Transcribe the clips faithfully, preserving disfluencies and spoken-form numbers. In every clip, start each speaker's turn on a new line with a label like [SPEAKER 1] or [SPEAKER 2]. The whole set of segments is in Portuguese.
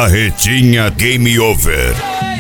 [SPEAKER 1] Carretinha Game Over.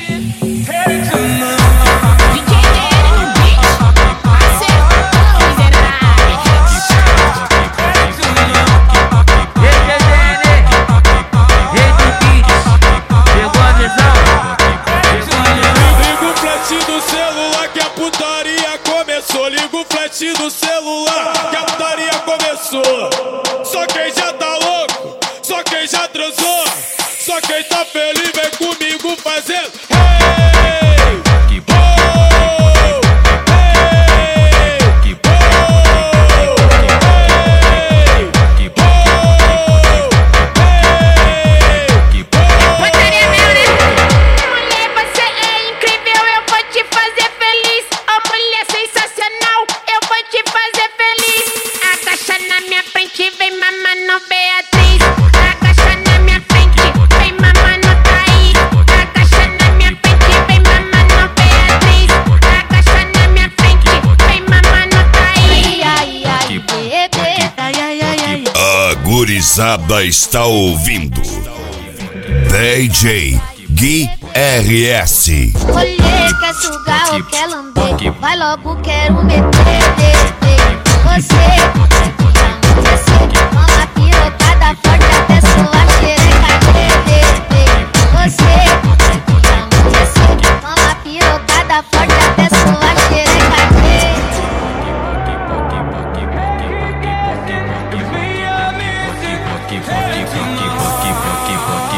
[SPEAKER 2] Liga o flash do celular que a putaria começou. Só quem já tá louco, só quem já transou, só quem tá feliz vem comigo fazendo hey! Que bom! Hey! Que bom! Hey! Que bom! Hey! Que bom!
[SPEAKER 3] Putaria meu, né? Mulher, você é incrível, eu vou te fazer feliz. Oh, mulher sensacional, eu vou te fazer feliz. Agacha na minha frente, vem mamando Beatriz. Agacha na minha frente, vem mamando Thaís. Agacha na minha frente, vem mamando Beatriz. Agacha na minha frente, vem mamando Thaís. Ai, ai, ai, bebê. Ai, ai, ai, ai.
[SPEAKER 1] A gurizada está ouvindo D J Gui R S.
[SPEAKER 3] Olê, quer sugar ou quer lamber? Vai logo, quero meter. Você, você, mama pirotada forte até sua xereca derreter. Você, você, mama pirotada forte até sua xereca derreter.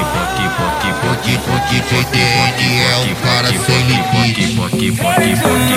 [SPEAKER 4] O D J D N é um cara sem limite.